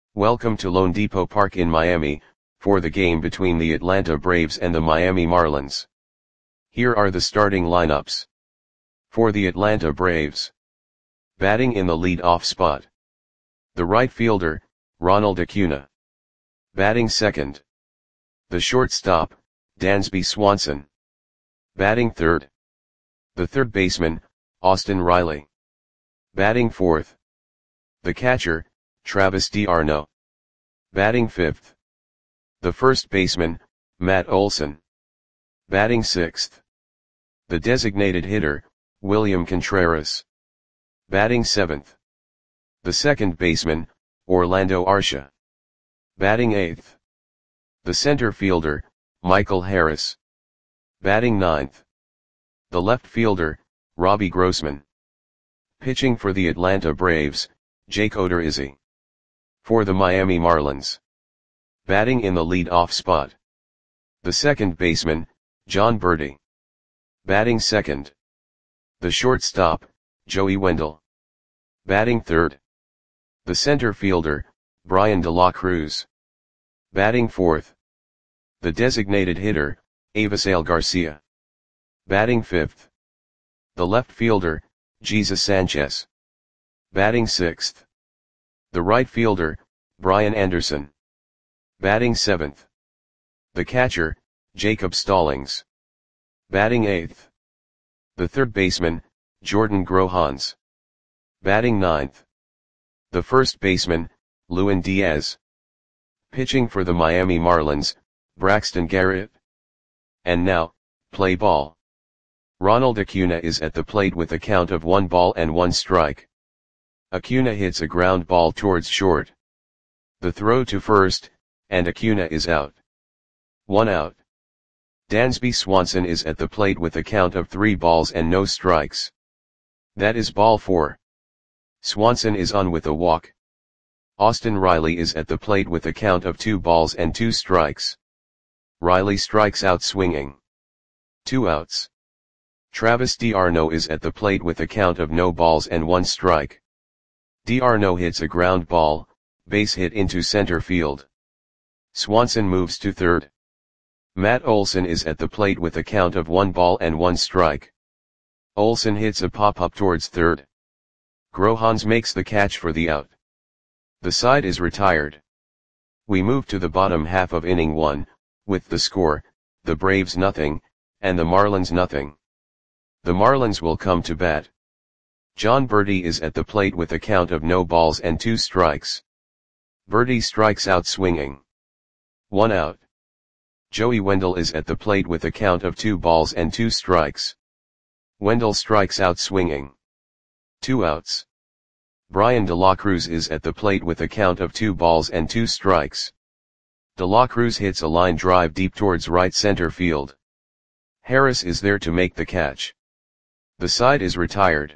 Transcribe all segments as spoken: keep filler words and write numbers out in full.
Welcome to loanDepot Park in Miami, for the game between the Atlanta Braves and the Miami Marlins. Here are the starting lineups. For the Atlanta Braves. Batting in the lead-off spot. The right fielder, Ronald Acuna. Batting second. The shortstop, Dansby Swanson. Batting third. The third baseman, Austin Riley. Batting fourth. The catcher, Travis d'Arnaud. Batting fifth. The first baseman, Matt Olson. Batting sixth. The designated hitter, William Contreras. Batting seventh. The second baseman, Orlando Arcia. Batting eighth. The center fielder, Michael Harris. Batting ninth. The left fielder, Robbie Grossman. Pitching for the Atlanta Braves, Jake Odorizzi. For the Miami Marlins. Batting in the lead-off spot. The second baseman, Jon Berti. Batting second. The shortstop, Joey Wendle. Batting third. The center fielder, Bryan De La Cruz. Batting fourth. The designated hitter, Avisail Garcia. Batting fifth. The left fielder, Jesus Sanchez. Batting sixth. The right fielder, Brian Anderson. Batting seventh. The catcher, Jacob Stallings. Batting eighth. The third baseman, Jordan Grohans. Batting ninth. The first baseman, Lewin Diaz. Pitching for the Miami Marlins, Braxton Garrett. And now, play ball. Ronald Acuna is at the plate with a count of one ball and one strike. Acuna hits a ground ball towards short. The throw to first, and Acuna is out. One out. Dansby Swanson is at the plate with a count of three balls and no strikes. That is ball four. Swanson is on with a walk. Austin Riley is at the plate with a count of two balls and two strikes. Riley strikes out swinging. Two outs. Travis d'Arnaud is at the plate with a count of no balls and one strike. D'Arnaud hits a ground ball, base hit into center field. Swanson moves to third. Matt Olson is at the plate with a count of one ball and one strike. Olson hits a pop-up towards third. Grohans makes the catch for the out. The side is retired. We move to the bottom half of inning one, with the score, the Braves nothing, and the Marlins nothing. The Marlins will come to bat. Jon Berti is at the plate with a count of no balls and two strikes. Berti strikes out swinging. One out. Joey Wendle is at the plate with a count of two balls and two strikes. Wendle strikes out swinging. Two outs. Bryan De La Cruz is at the plate with a count of two balls and two strikes. De La Cruz hits a line drive deep towards right center field. Harris is there to make the catch. The side is retired.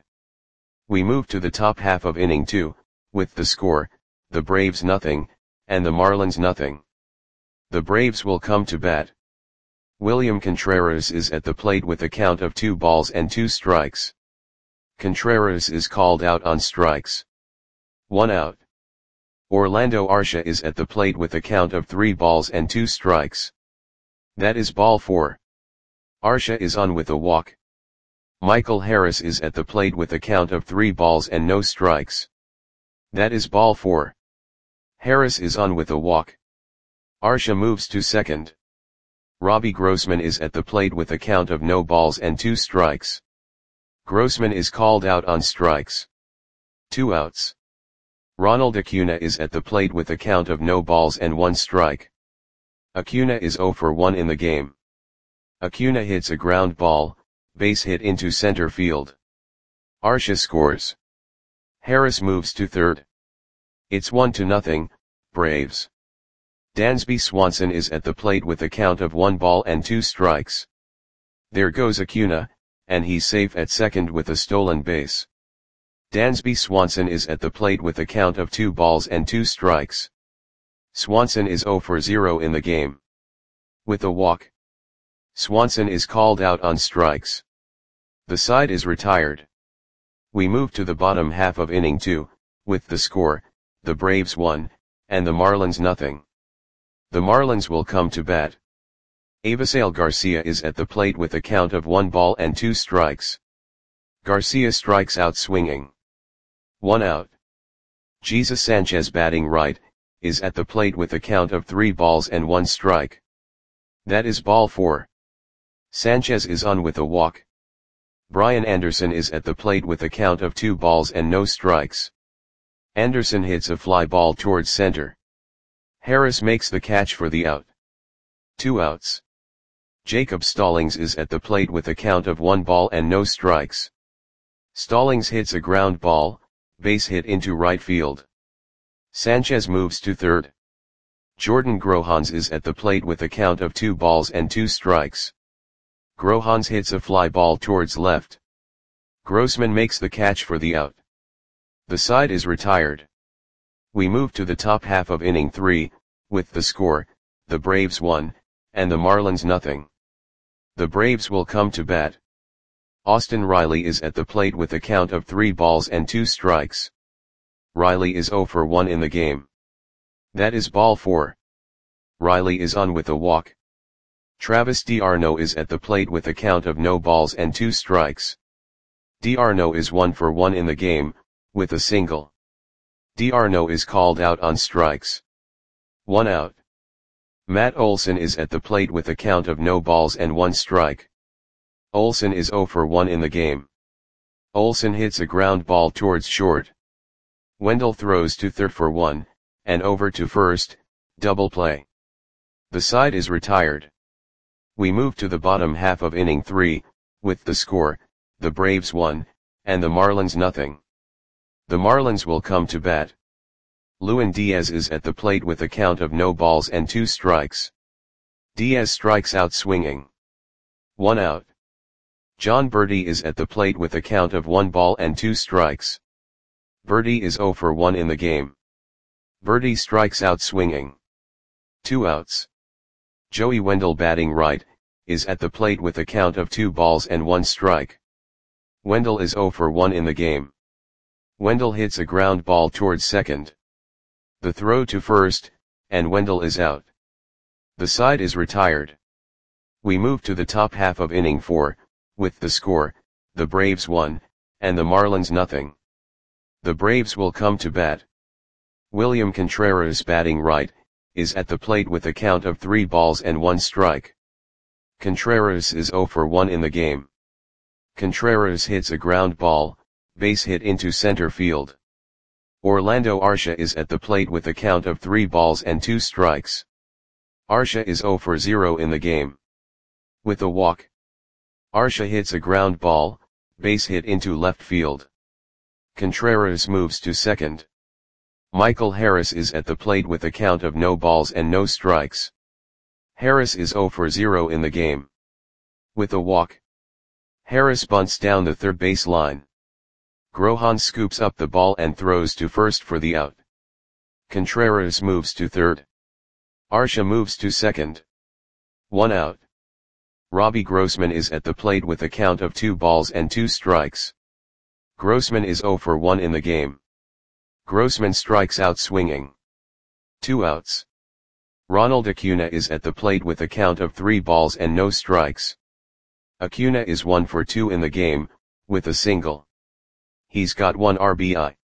We move to the top half of inning two, with the score, the Braves nothing, and the Marlins nothing. The Braves will come to bat. William Contreras is at the plate with a count of two balls and two strikes. Contreras is called out on strikes. One out. Orlando Arcia is at the plate with a count of three balls and two strikes. That is ball four. Arcia is on with a walk. Michael Harris is at the plate with a count of three balls and no strikes. That is ball four. Harris is on with a walk. Arcia moves to second. Robbie Grossman is at the plate with a count of no balls and two strikes. Grossman is called out on strikes. Two outs. Ronald Acuna is at the plate with a count of no balls and one strike. Acuna is zero for one in the game. Acuna hits a ground ball, base hit into center field. Arcia scores. Harris moves to third. It's one to nothing, Braves. Dansby Swanson is at the plate with a count of one ball and two strikes. There goes Acuna, and he's safe at second with a stolen base. Dansby Swanson is at the plate with a count of two balls and two strikes. Swanson is zero for zero in the game. With a walk. Swanson is called out on strikes. The side is retired. We move to the bottom half of inning two, with the score, the Braves one, and the Marlins nothing. The Marlins will come to bat. Avisail Garcia is at the plate with a count of one ball and two strikes. Garcia strikes out swinging. One out. Jesus Sanchez batting right, is at the plate with a count of three balls and one strike. That is ball four. Sanchez is on with a walk. Brian Anderson is at the plate with a count of two balls and no strikes. Anderson hits a fly ball towards center. Harris makes the catch for the out. Two outs. Jacob Stallings is at the plate with a count of one ball and no strikes. Stallings hits a ground ball, base hit into right field. Sanchez moves to third. Jordan Grohans is at the plate with a count of two balls and two strikes. Grohans hits a fly ball towards left. Grossman makes the catch for the out. The side is retired. We move to the top half of inning three, with the score, the Braves one, and the Marlins nothing. The Braves will come to bat. Austin Riley is at the plate with a count of three balls and two strikes. Riley is oh for one in the game. That is ball four. Riley is on with a walk. Travis d'Arnaud is at the plate with a count of no balls and two strikes. d'Arnaud is one for one in the game, with a single. d'Arnaud is called out on strikes. One out. Matt Olson is at the plate with a count of no balls and one strike. Olson is oh for one in the game. Olson hits a ground ball towards short. Wendell throws to third for one, and over to first, double play. The side is retired. We move to the bottom half of inning three, with the score, the Braves one, and the Marlins nothing. The Marlins will come to bat. Lewin Diaz is at the plate with a count of no balls and two strikes. Diaz strikes out swinging. One out. John Berti is at the plate with a count of one ball and two strikes. Berti is oh for one in the game. Berti strikes out swinging. Two outs. Joey Wendell batting right, is at the plate with a count of two balls and one strike. Wendell is oh for one in the game. Wendell hits a ground ball towards second. The throw to first, and Wendell is out. The side is retired. We move to the top half of inning four, with the score, the Braves one, and the Marlins nothing. The Braves will come to bat. William Contreras batting right, is at the plate with a count of three balls and one strike. Contreras is oh for one in the game. Contreras hits a ground ball, base hit into center field. Orlando Arcia is at the plate with a count of three balls and two strikes. Arcia is oh for zero in the game. With a walk. Arcia hits a ground ball, base hit into left field. Contreras moves to second. Michael Harris is at the plate with a count of no balls and no strikes. Harris is oh for zero in the game. With a walk. Harris bunts down the third base line. Grohans scoops up the ball and throws to first for the out. Contreras moves to third. Arcia moves to second. One out. Robbie Grossman is at the plate with a count of two balls and two strikes. Grossman is oh for one in the game. Grossman strikes out swinging. Two outs. Ronald Acuna is at the plate with a count of three balls and no strikes. Acuna is one for two in the game, with a single. He's got one R B I.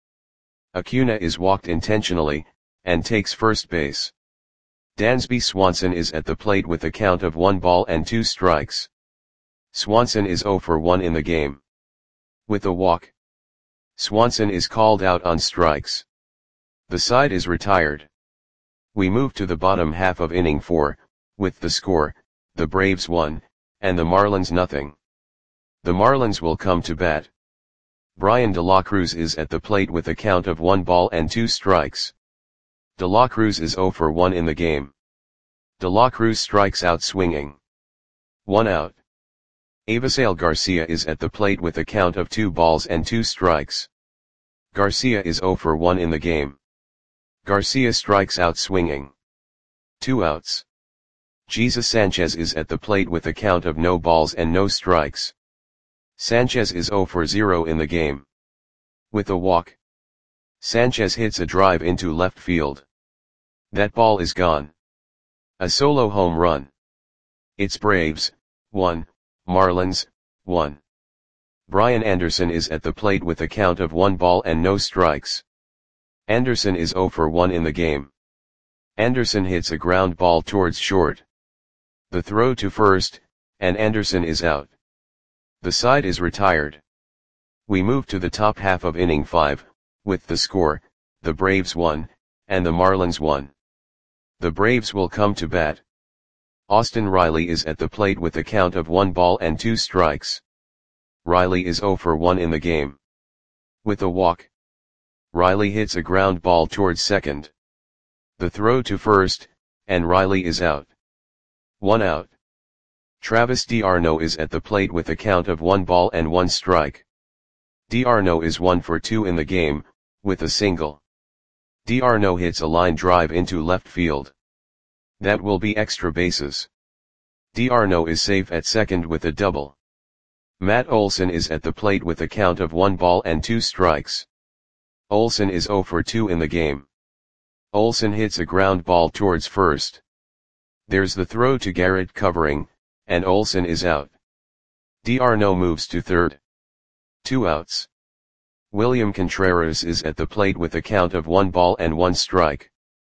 Acuna is walked intentionally, and takes first base. Dansby Swanson is at the plate with a count of one ball and two strikes. Swanson is oh for one in the game. With a walk. Swanson is called out on strikes. The side is retired. We move to the bottom half of inning four, with the score, the Braves one, and the Marlins nothing. The Marlins will come to bat. Brian De La Cruz is at the plate with a count of one ball and two strikes. De La Cruz is oh for one in the game. De La Cruz strikes out swinging. One out. Avisail Garcia is at the plate with a count of two balls and two strikes. Garcia is oh for one in the game. Garcia strikes out swinging. Two outs. Jesus Sanchez is at the plate with a count of no balls and no strikes. Sanchez is oh for zero in the game. With a walk. Sanchez hits a drive into left field. That ball is gone. A solo home run. It's Braves, one, Marlins, one. Brian Anderson is at the plate with a count of one ball and no strikes. Anderson is zero for one in the game. Anderson hits a ground ball towards short. The throw to first, and Anderson is out. The side is retired. We move to the top half of inning five, with the score, the Braves one, and the Marlins one. The Braves will come to bat. Austin Riley is at the plate with a count of one ball and two strikes. Riley is zero for one in the game. With a walk. Riley hits a ground ball towards second. The throw to first, and Riley is out. One out. Travis d'Arnaud is at the plate with a count of one ball and one strike. d'Arnaud is one for two in the game, with a single. d'Arnaud hits a line drive into left field. That will be extra bases. d'Arnaud is safe at second with a double. Matt Olson is at the plate with a count of one ball and two strikes. Olson is zero for two in the game. Olson hits a ground ball towards first. There's the throw to Garrett covering, and Olson is out. d'Arnaud moves to third. Two outs. William Contreras is at the plate with a count of one ball and one strike.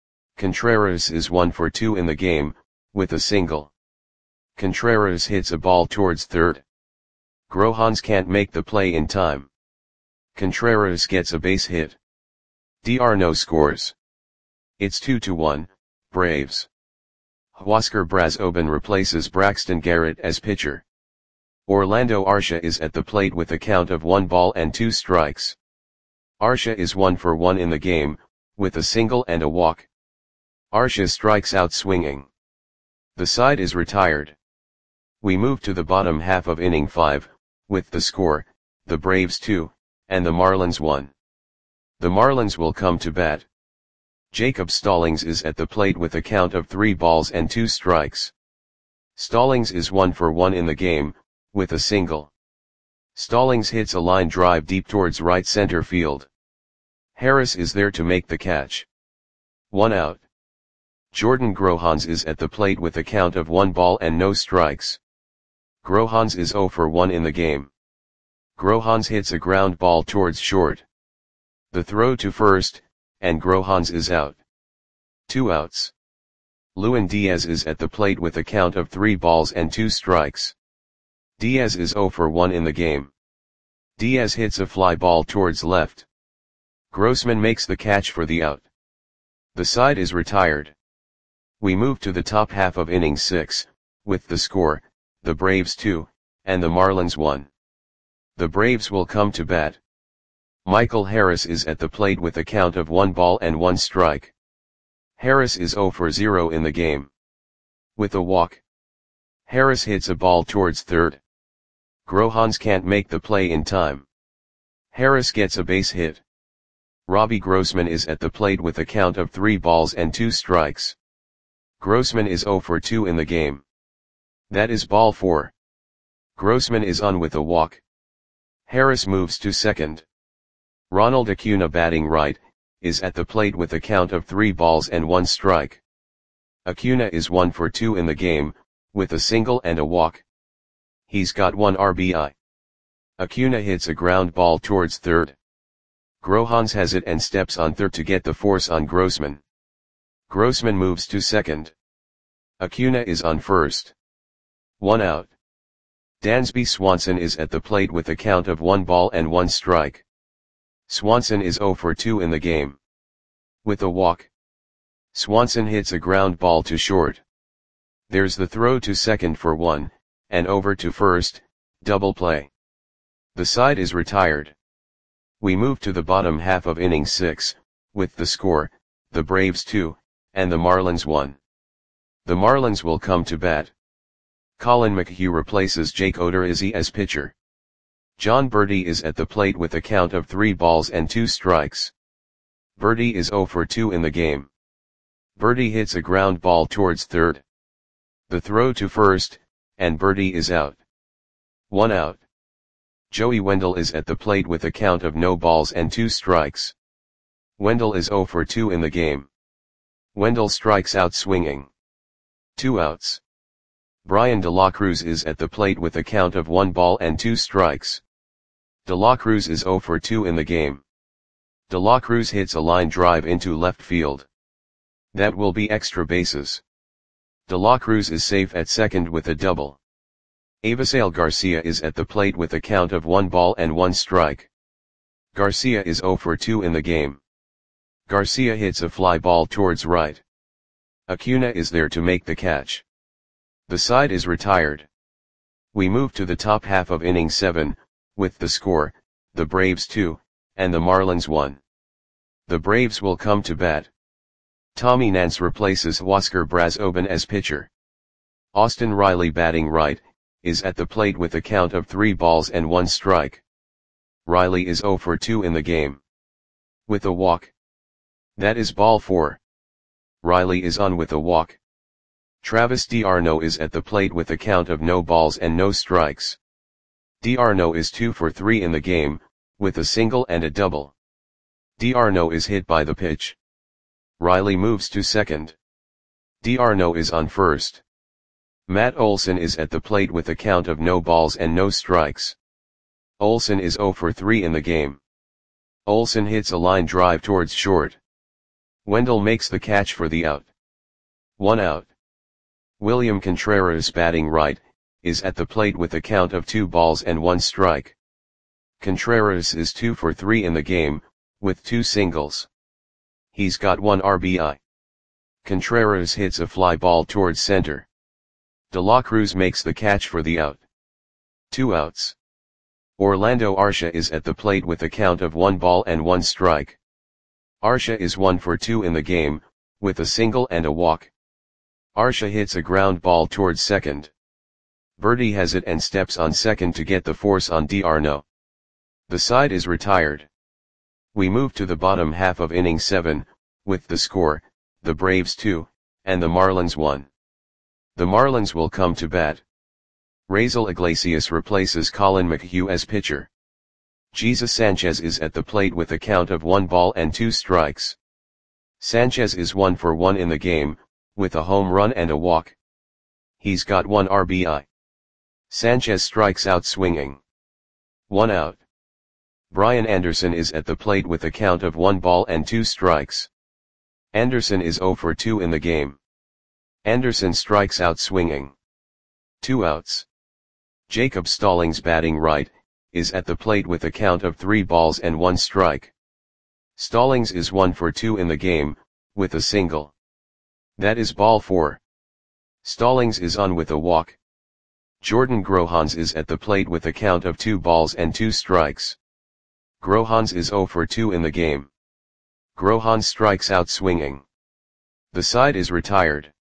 Contreras is one for two in the game, with a single. Contreras hits a ball towards third. Grohans can't make the play in time. Contreras gets a base hit. d'Arnaud scores. It's two to one, Braves. Huascar Brazoban replaces Braxton Garrett as pitcher. Orlando Arcia is at the plate with a count of one ball and two strikes. Arcia is one for one in the game, with a single and a walk. Arcia strikes out swinging. The side is retired. We move to the bottom half of inning five, with the score, the Braves two, and the Marlins one. The Marlins will come to bat. Jacob Stallings is at the plate with a count of three balls and two strikes. Stallings is one for one in the game, with a single. Stallings hits a line drive deep towards right center field. Harris is there to make the catch. One out. Jordan Grohans is at the plate with a count of one ball and no strikes. Grohans is zero for one in the game. Grohans hits a ground ball towards short. The throw to first, and Grohans is out. Two outs. Lewin Diaz is at the plate with a count of three balls and two strikes. Diaz is zero for one in the game. Diaz hits a fly ball towards left. Grossman makes the catch for the out. The side is retired. We move to the top half of inning six, with the score, the Braves two, and the Marlins one. The Braves will come to bat. Michael Harris is at the plate with a count of one ball and one strike. Harris is zero for zero in the game. With a walk. Harris hits a ball towards third. Grohans can't make the play in time. Harris gets a base hit. Robbie Grossman is at the plate with a count of three balls and two strikes. Grossman is zero for two in the game. That is ball four. Grossman is on with a walk. Harris moves to second. Ronald Acuna, batting right, is at the plate with a count of three balls and one strike. Acuna is one for two in the game, with a single and a walk. He's got one R B I. Acuna hits a ground ball towards third. Grohans has it and steps on third to get the force on Grossman. Grossman moves to second. Acuna is on first. One out. Dansby Swanson is at the plate with a count of one ball and one strike. Swanson is zero for two in the game. With a walk. Swanson hits a ground ball to short. There's the throw to second for one, and over to first, double play. The side is retired. We move to the bottom half of inning six, with the score, the Braves two, and the Marlins one. The Marlins will come to bat. Colin McHugh replaces Jake Odorizzi as pitcher. John Berti is at the plate with a count of three balls and two strikes. Berti is zero for two in the game. Berti hits a ground ball towards third. The throw to first, and Berti is out. One out. Joey Wendell is at the plate with a count of no balls and two strikes. Wendell is zero for two in the game. Wendell strikes out swinging. Two outs. Bryan De La Cruz is at the plate with a count of one ball and two strikes. De La Cruz is oh for two in the game. De La Cruz hits a line drive into left field. That will be extra bases. De La Cruz is safe at second with a double. Avisail Garcia is at the plate with a count of one ball and one strike. Garcia is oh for two in the game. Garcia hits a fly ball towards right. Acuna is there to make the catch. The side is retired. We move to the top half of inning seven, with the score, the Braves two, and the Marlins one. The Braves will come to bat. Tommy Nance replaces Huáscar Brazoban as pitcher. Austin Riley, batting right, is at the plate with a count of three balls and one strike. Riley is oh for two in the game. With a walk. That is ball four. Riley is on with a walk. Travis d'Arnaud is at the plate with a count of no balls and no strikes. d'Arnaud is two for three in the game, with a single and a double. d'Arnaud is hit by the pitch. Riley moves to second. d'Arnaud is on first. Matt Olson is at the plate with a count of no balls and no strikes. Olson is oh for three in the game. Olson hits a line drive towards short. Wendell makes the catch for the out. One out. William Contreras, batting right, is at the plate with a count of two balls and one strike. Contreras is two for three in the game, with two singles. He's got one R B I. Contreras hits a fly ball towards center. De La Cruz makes the catch for the out. Two outs. Orlando Arcia is at the plate with a count of one ball and one strike. Arcia is one for two in the game, with a single and a walk. Arcia hits a ground ball towards second. Berti has it and steps on second to get the force on d'Arnaud. The side is retired. We move to the bottom half of inning seven, with the score, the Braves two, and the Marlins one. The Marlins will come to bat. Raisel Iglesias replaces Colin McHugh as pitcher. Jesus Sanchez is at the plate with a count of one ball and two strikes. Sanchez is one for one in the game, with a home run and a walk. He's got one R B I. Sanchez strikes out swinging. One out. Brian Anderson is at the plate with a count of one ball and two strikes. Anderson is oh for two in the game. Anderson strikes out swinging. Two outs. Jacob Stallings, batting right, is at the plate with a count of three balls and one strike. Stallings is one for two in the game, with a single. That is ball four. Stallings is on with a walk. Jordan Grohans is at the plate with a count of two balls and two strikes. Grohans is oh for two in the game. Grohans strikes out swinging. The side is retired.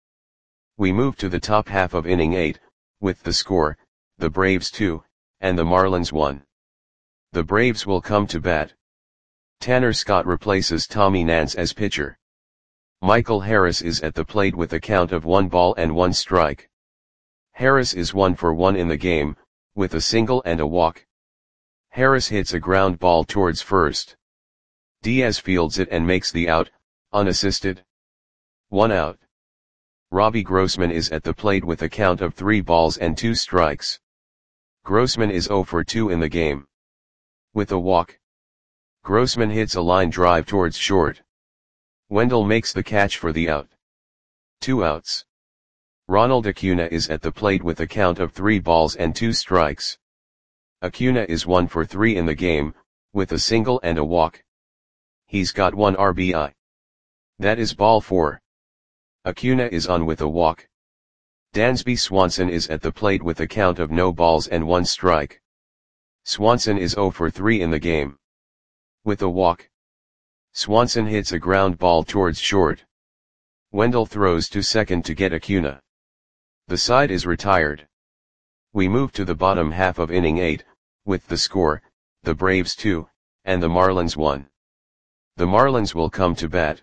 We move to the top half of inning eight, with the score, the Braves two, and the Marlins one. The Braves will come to bat. Tanner Scott replaces Tommy Nance as pitcher. Michael Harris is at the plate with a count of one ball and one strike. Harris is one for one in the game, with a single and a walk. Harris hits a ground ball towards first. Diaz fields it and makes the out, unassisted. One out. Robbie Grossman is at the plate with a count of three balls and two strikes. Grossman is oh for two in the game. With a walk. Grossman hits a line drive towards short. Wendell makes the catch for the out. Two outs. Ronald Acuna is at the plate with a count of three balls and two strikes. Acuna is one for three in the game, with a single and a walk. He's got one R B I. That is ball four. Acuna is on with a walk. Dansby Swanson is at the plate with a count of no balls and one strike. Swanson is oh for three in the game. With a walk. Swanson hits a ground ball towards short. Wendell throws to second to get Acuna. The side is retired. We move to the bottom half of inning eight, with the score, the Braves two, and the Marlins one. The Marlins will come to bat.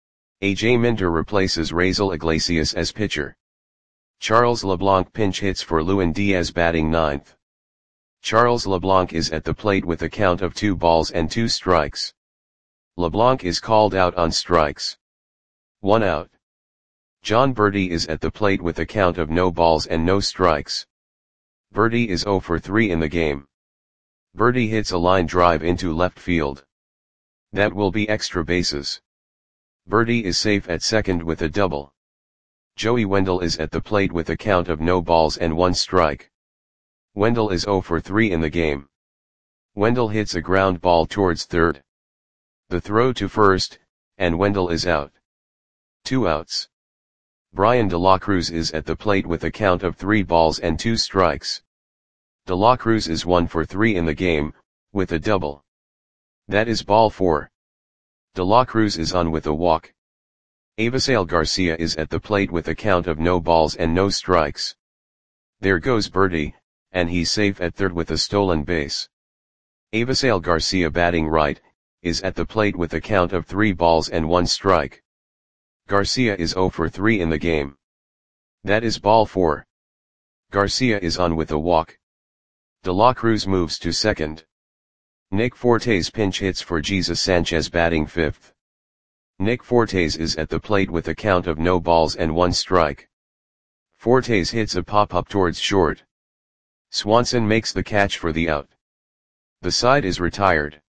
A J Minter replaces Raisel Iglesias as pitcher. Charles LeBlanc pinch hits for Lewin Diaz, batting ninth. Charles LeBlanc is at the plate with a count of two balls and two strikes. LeBlanc is called out on strikes. One out. Jon Berti is at the plate with a count of no balls and no strikes. Berti is zero for three in the game. Berti hits a line drive into left field. That will be extra bases. Berti is safe at second with a double. Joey Wendle is at the plate with a count of no balls and one strike. Wendle is zero for three in the game. Wendle hits a ground ball towards third. The throw to first, and Wendle is out. Two outs. Bryan De La Cruz is at the plate with a count of three balls and two strikes. De La Cruz is one for three in the game, with a double. That is ball four. De La Cruz is on with a walk. Avisail Garcia is at the plate with a count of no balls and no strikes. There goes Berti, and he's safe at third with a stolen base. Avisail Garcia, batting right, is at the plate with a count of three balls and one strike. Garcia is zero for three in the game. That is ball four. Garcia is on with a walk. De La Cruz moves to second. Nick Fortes pinch hits for Jesus Sanchez, batting fifth. Nick Fortes is at the plate with a count of no balls and one strike. Fortes hits a pop-up towards short. Swanson makes the catch for the out. The side is retired.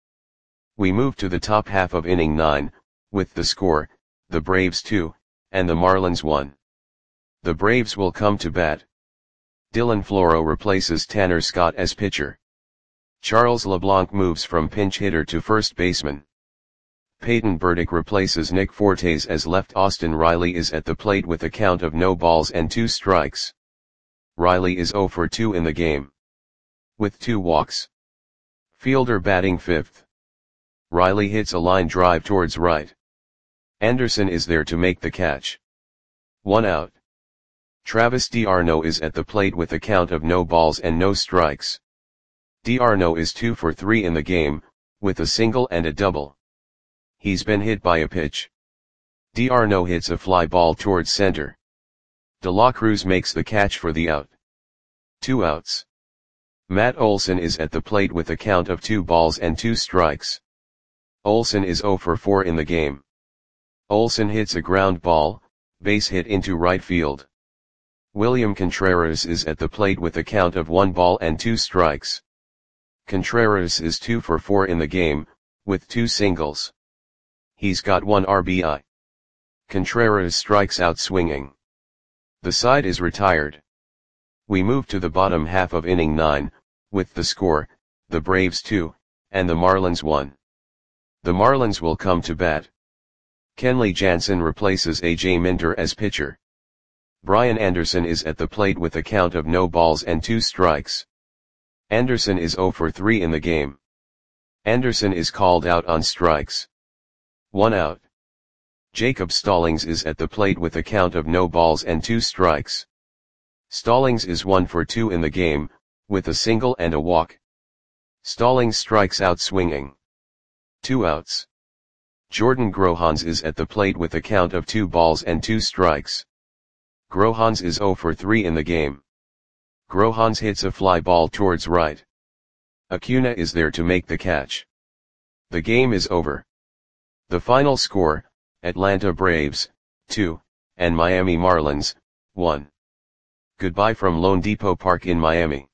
We move to the top half of inning nine, with the score, the Braves two, and the Marlins one. The Braves will come to bat. Dylan Floro replaces Tanner Scott as pitcher. Charles LeBlanc moves from pinch hitter to first baseman. Peyton Burdick replaces Nick Fortes as left. Austin Riley is at the plate with a count of no balls and two strikes. Riley is zero for two in the game, with two walks. Fielder batting fifth. Riley hits a line drive towards right. Anderson is there to make the catch. One out. Travis d'Arnaud is at the plate with a count of no balls and no strikes. d'Arnaud is two for three in the game, with a single and a double. He's been hit by a pitch. d'Arnaud hits a fly ball towards center. De La Cruz makes the catch for the out. Two outs. Matt Olson is at the plate with a count of two balls and two strikes. Olson is zero for four in the game. Olson hits a ground ball, base hit into right field. William Contreras is at the plate with a count of one ball and two strikes. Contreras is two for four in the game, with two singles. He's got one R B I. Contreras strikes out swinging. The side is retired. We move to the bottom half of inning nine, with the score, the Braves two, and the Marlins one. The Marlins will come to bat. Kenley Jansen replaces A J Minter as pitcher. Brian Anderson is at the plate with a count of no balls and two strikes. Anderson is zero for three in the game. Anderson is called out on strikes. One out. Jacob Stallings is at the plate with a count of no balls and two strikes. Stallings is one for two in the game, with a single and a walk. Stallings strikes out swinging. Two outs. Jordan Grohans is at the plate with a count of two balls and two strikes. Grohans is zero for three in the game. Grohans hits a fly ball towards right. Acuna is there to make the catch. The game is over. The final score, Atlanta Braves, two, and Miami Marlins, one. Goodbye from Lone Depot Park in Miami.